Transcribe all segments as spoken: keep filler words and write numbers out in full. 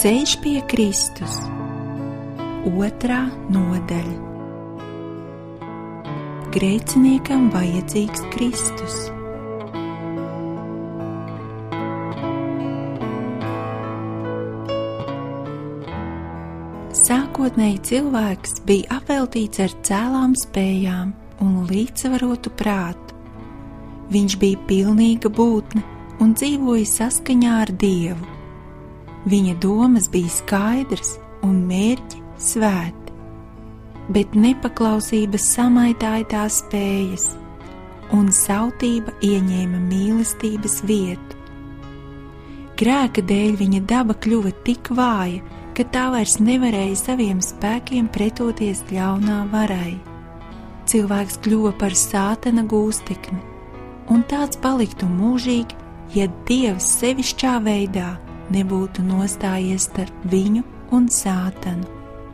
Ceļš pie Kristus. Otrā nodaļa. Grēciniekam vajadzīgs Kristus. Sākotnēji cilvēks bija apveltīts ar cēlām spējām un līdzsvarotu prātu. Viņš bija pilnīga būtne un dzīvoja saskaņā ar Dievu. Viņa domas bija skaidras un mērķi svēti, bet nepaklausības samaitāja tās spējas, un sautība ieņēma mīlestības vietu. Grēka dēļ viņa daba kļuva tik vāja, ka tā vairs nevarēja saviem spēkiem pretoties ļaunā varai. Cilvēks kļuva par Sātana gūstekni, un tāds paliktu mūžīgi, ja Dievs sevišķā veidā nebūtu nostājies starp viņu un Sātanu.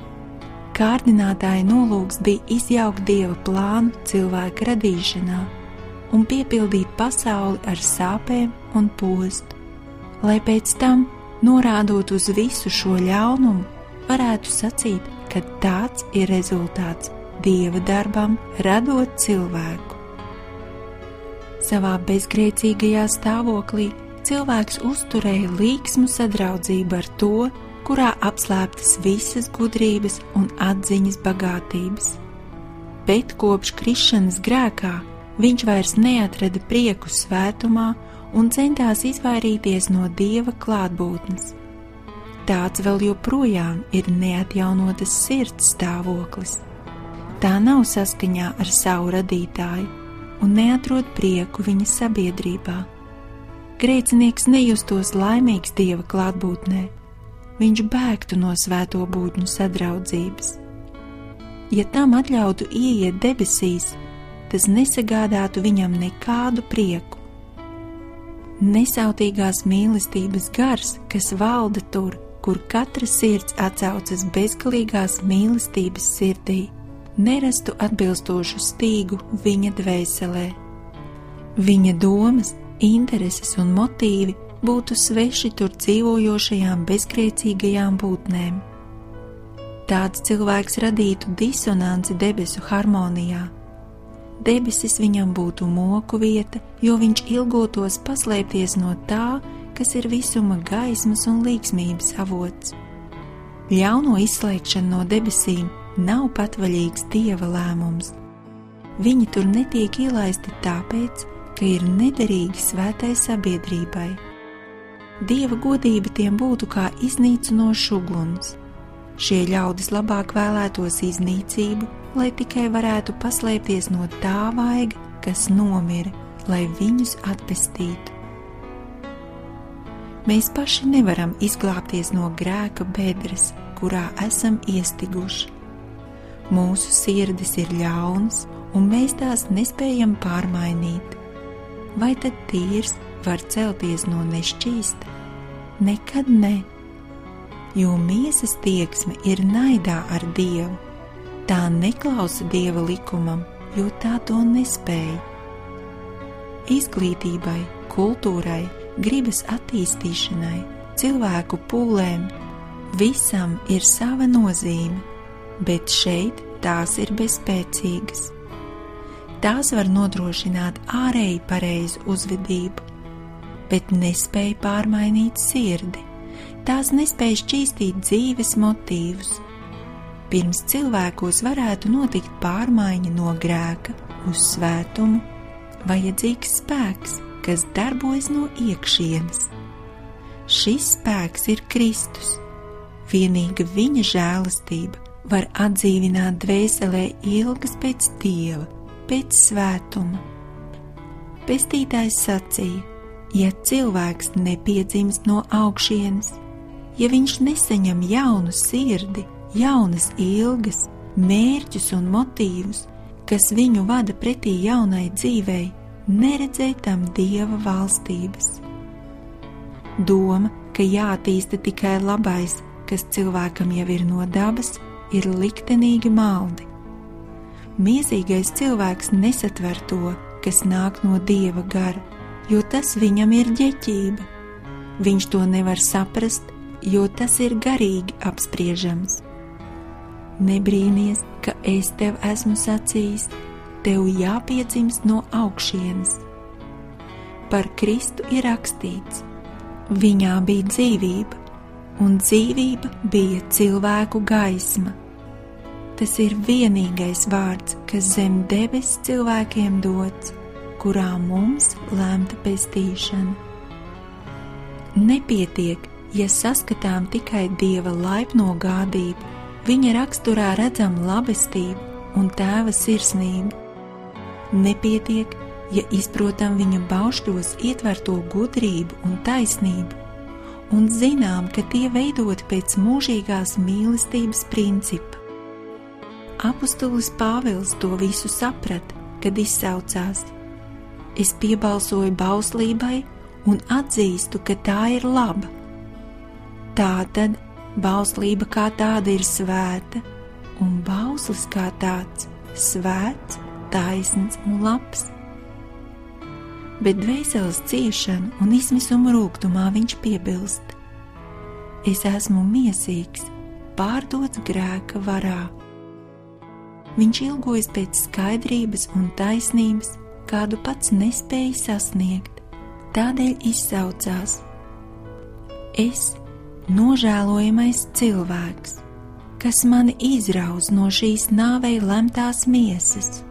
Kārdinātāja nolūks bija izjaukt Dieva plānu cilvēka radīšanā un piepildīt pasauli ar sāpēm un postu, lai pēc tam, norādot uz visu šo ļaunumu, varētu sacīt, ka tāds ir rezultāts Dieva darbam, radot cilvēku. Savā bezgrēcīgajā stāvoklī cilvēks uzturēja līksmu sadraudzību ar to, kurā apslēptas visas gudrības un atziņas bagātības. Bet kopš krišanas grēkā viņš vairs neatrada prieku svētumā un centās izvairīties no Dieva klātbūtnes. Tāds vēl joprojām ir neatjaunotas sirds stāvoklis. Tā nav saskaņā ar savu radītāju un neatrod prieku viņa sabiedrībā. Grēcinieks nejustos laimīgs Dieva klātbūtnē, viņš bēgtu no svēto būtņu sadraudzības. Ja tam atļautu ieiet debesīs, tas nesagādātu viņam nekādu prieku. Nesautīgās mīlestības gars, kas valda tur, kur katra sirds atsaucas bezgalīgās mīlestības sirdī, nerastu atbilstošu stīgu viņa dvēselē. Viņa domas, intereses un motīvi būtu sveši tur dzīvojošajām bezgrēcīgajām būtnēm. Tāds cilvēks radītu disonanci debesu harmonijā. Debesis viņam būtu moku vieta, jo viņš ilgotos paslēpties no tā, kas ir visuma gaismas un līgsmības avots. Ļauno izslēgšana no debesīm nav patvaļīgs Dieva lēmums. Viņi tur netiek ielaisti tāpēc, ka ir nederīgi svētai sabiedrībai. Dieva godība tiem būtu kā iznīcinošs uguns. Šie ļaudis labāk vēlētos iznīcību, lai tikai varētu paslēpties no tā vaiga, kas nomira, lai viņus atpestītu. Mēs paši nevaram izglābties no grēka bedres, kurā esam iestiguši. Mūsu sirdis ir ļaunas, un mēs tās nespējam pārmainīt. Vai tad tīrs var celties no nešķīsta? Nekad ne, jo miesas tieksme ir naidā ar Dievu. Tā neklausa Dieva likumam, jo tā to nespēja. Izglītībai, kultūrai, gribas attīstīšanai, cilvēku pūlēm, visam ir sava nozīme, bet šeit tās ir bezspēcīgas. Tās var nodrošināt ārēji pareizu uzvedību, bet nespēj pārmainīt sirdi. Tās nespēj šķīstīt dzīves motīvus. Pirms cilvēkos varētu notikt pārmaiņa no grēka uz svētumu, vajadzīgs spēks, kas darbojas no iekšienes. Šis spēks ir Kristus. Vienīga viņa žēlastība var atdzīvināt dvēselē ilgas pēc Dieva, pēc svētuma. Pestītājs sacīja, ja cilvēks nepiedzimst no augšienes, ja viņš nesaņem jaunu sirdi, jaunas ilgas, mērķus un motīvus, kas viņu vada pretī jaunai dzīvei, neredzēja tam Dieva valstības. Doma, ka jātīsta tikai labais, kas cilvēkam jau ir no dabas, ir liktenīgi maldi. Miesīgais cilvēks nesatver to, kas nāk no Dieva gara, jo tas viņam ir ģeķība. Viņš to nevar saprast, jo tas ir garīgi apspriežams. Nebrīnies, ka es tev esmu sacījis, tev jāpiedzimst no augšienes. Par Kristu ir rakstīts, viņā bija dzīvība, un dzīvība bija cilvēku gaisma. Tas ir vienīgais vārds, kas zem debes cilvēkiem dots, kurā mums lemta pestīšana. Nepietiek, ja saskatām tikai Dieva laipno gādību, viņa raksturā redzam labestību un Tēva sirsnību. Nepietiek, ja izprotam viņa baušļos ietverto gudrību un taisnību, un zinām, ka tie veidoti pēc mūžīgās mīlestības principa. Apostolis Pāvils to visu saprata, kad izsaucās: es piebalsoju bauslībai un atzīstu, ka tā ir laba. Tātad bauslība kā tāda ir svēta, un bauslis kā tāds svēts, taisns un labs. Bet dvēseles ciešanu un izmisuma rūgtumā viņš piebilst: es esmu miesīgs, pārdots grēka varā. Viņš ilgojas pēc skaidrības un taisnības, kādu pats nespēja sasniegt, tādēļ izsaucās: es, nožēlojamais cilvēks, kas mani izrauz no šīs nāvei lemtās miesas.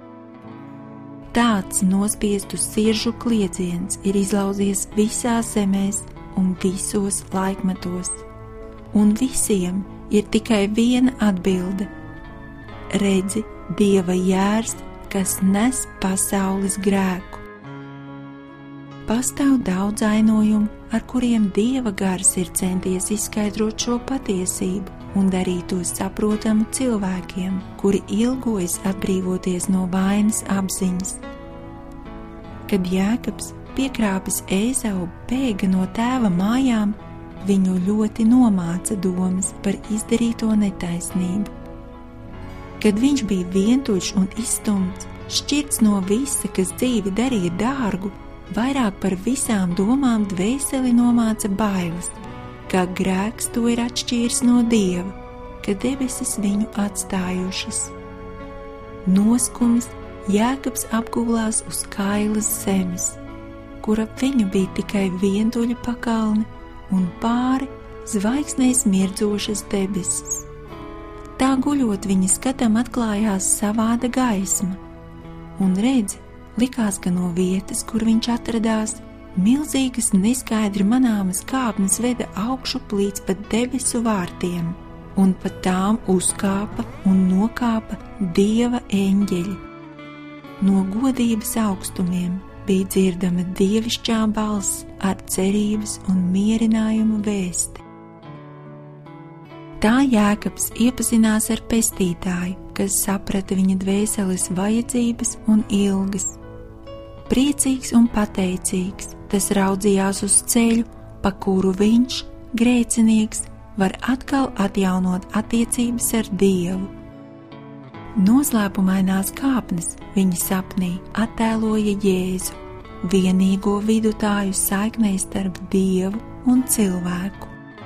Tāds nospiestu siržu kliedziens ir izlauzies visās zemēs un visos laikmetos, un visiem ir tikai viena atbilde: redzi, Dieva jērs, kas nes pasaules grēku. Pastāv daudz ainojumu, ar kuriem Dieva gars ir centies izskaidrot šo patiesību un darīt to saprotamu cilvēkiem, kuri ilgojas atbrīvoties no vainas apziņas. Kad Jēkabs, piekrāpis Ēzavu, bēga no tēva mājām, viņu ļoti nomāca domas par izdarīto netaisnību. Kad viņš bija vientuļš un izstumts, šķirts no visa, kas dzīvi darīja dārgu, vairāk par visām domām dvēseli nomāca bailes, kā grēks to ir atšķīris no Dieva, ka debesis viņu atstājušas. Noskumis, Jēkabs apgulās uz kailas zemes, kur ap viņu bija tikai vientuļa pakalne un pāri zvaigznēs mirdzošas debesis. Tā guļot viņa skatam atklājās savāda gaisma, un redzi, likās, ka no vietas, kur viņš atradās, milzīgas neskaidri manāmas kāpnes veda augšup līdz pat debesu vārtiem, un pa tām uzkāpa un nokāpa Dieva eņģeļi. No godības augstumiem bija dzirdama dievišķā balss ar cerības un mierinājumu vēsti. Tā Jēkabs iepazinās ar pestītāju, kas saprata viņa dvēseles vajadzības un ilgas. Priecīgs un pateicīgs, tas raudzījās uz ceļu, pa kuru viņš, grēcinieks, var atkal atjaunot attiecības ar Dievu. Noslēpumainās kāpnes viņa sapnī attēloja Jēzu, vienīgo vidutāju saiknei starp Dievu un cilvēku.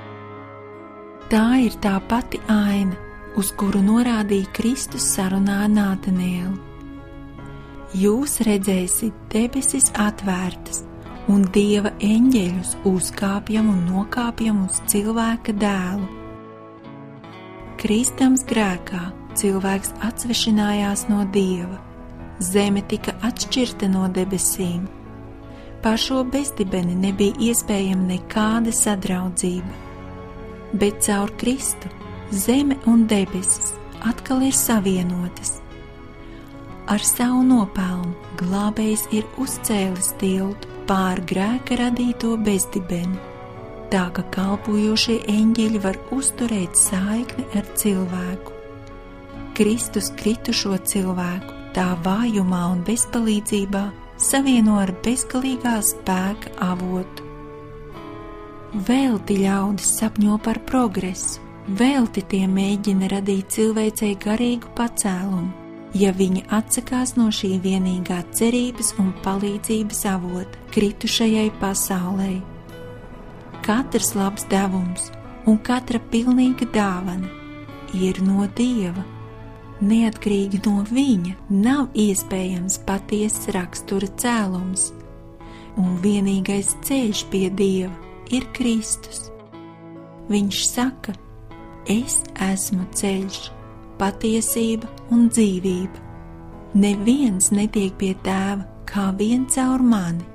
Tā ir tā pati aina, uz kuru norādīja Kristus sarunā ar Nātanielu. Jūs redzēsiet debesis atvērtas un Dieva eņģeļus uzkāpjam un nokāpjam uz cilvēka dēlu. Kristams grēkā cilvēks atsvešinājās no Dieva, zeme tika atšķirta no debesīm. Pār šo bezdibeni nebija iespējama nekāda sadraudzība. Bet caur Kristu zeme un debesis atkal ir savienotas. Ar savu nopelnu glābējs ir uzcēlis tiltu pār grēka radīto bezdibeni, tā ka kalpojošie eņģeļi var uzturēt saikni ar cilvēku. Kristus kritušo cilvēku tā vājumā un bezpalīdzībā savieno ar bezgalīgā spēka avotu. Velti ļaudis sapņo par progresu, velti tie mēģina radīt cilvēcei garīgu pacēlumu, ja viņi atsakās no šī vienīgā cerības un palīdzības avota kritušajai pasaulei. katrs labs devums un katra pilnīga dāvana ir no Dieva. Neatkarīgi no viņa nav iespējams patiesas rakstura cēlums, un vienīgais ceļš pie Dieva ir Kristus. Viņš saka: es esmu ceļš, patiesība un dzīvība. Neviens netiek pie Tēva kā vien caur mani.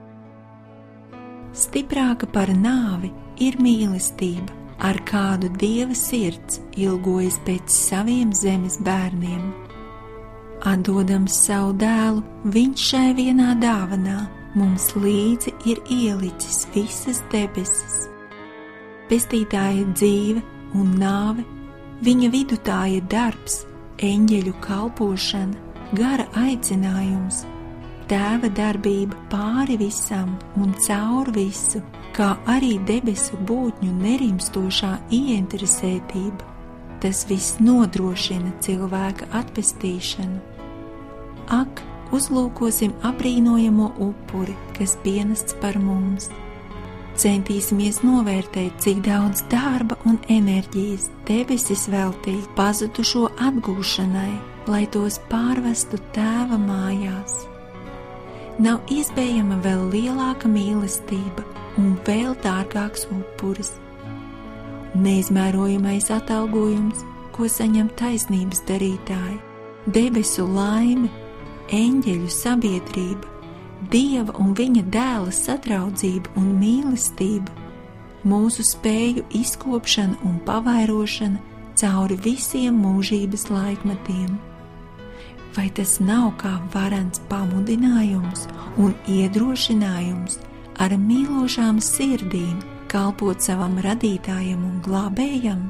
Stiprāka par nāvi ir mīlestība, ar kādu Dieva sirds ilgojas pēc saviem zemes bērniem. Atdodams savu dēlu, viņš šai vienā dāvanā mums līdzi ir ielicis visas debesis. Pestītāja dzīve un nāve, viņa vidutāja darbs, eņģeļu kalpošana, gara aicinājums, Tēva darbība pāri visam un caur visu, kā arī debesu būtņu nerimstošā ieinteresētība. Tas viss nodrošina cilvēka atpestīšanu. Ak, uzlūkosim apbrīnojamo upuri, kas pienests par mums. Centīsimies novērtēt, cik daudz darba un enerģijas debesis veltīja pazudušo atgūšanai, lai tos pārvestu Tēva mājās. Nav iespējama vēl lielāka mīlestība un vēl dārgāks upuris. Neizmērojamais atalgojums, ko saņem taisnības darītāji, debesu laime, eņģeļu sabiedrība, Dieva un viņa dēla sadraudzība un mīlestība, mūsu spēju izkopšana un pavairošana cauri visiem mūžības laikmetiem. Vai tas nav kā varants pamudinājums un iedrošinājums ar mīlošām sirdīm kalpot savam radītājam un glābējam?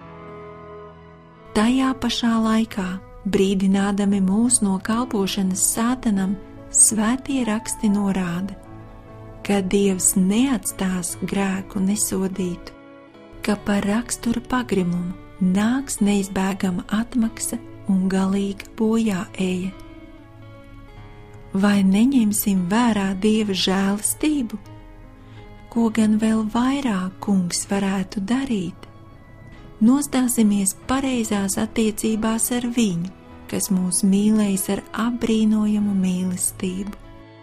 Tajā pašā laikā, brīdinādami mūs no kalpošanas Sātanam, svētie raksti norāda, ka Dievs neatstās grēku nesodītu, ka par rakstura pagrimumu nāks neizbēgama atmaksa un galīga bojā eja. Vai neņemsim vērā Dieva žēlastību? Ko gan vēl vairāk Kungs varētu darīt? Nostāsimies pareizās attiecībās ar viņu, kas mūs mīlējis ar apbrīnojamu mīlestību.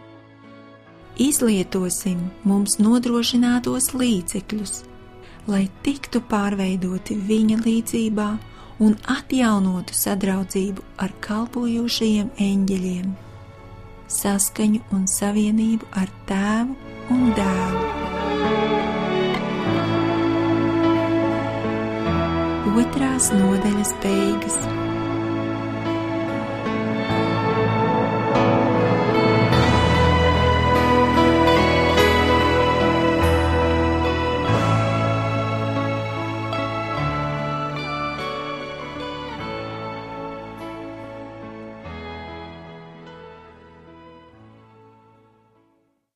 Izlietosim mums nodrošinātos līdzekļus, lai tiktu pārveidoti viņa līdzībā un atjaunotu sadraudzību ar kalpojošajiem eņģeļiem, saskaņu un savienību ar Tēvu un Dēlu. Otrās nodaļas beigas.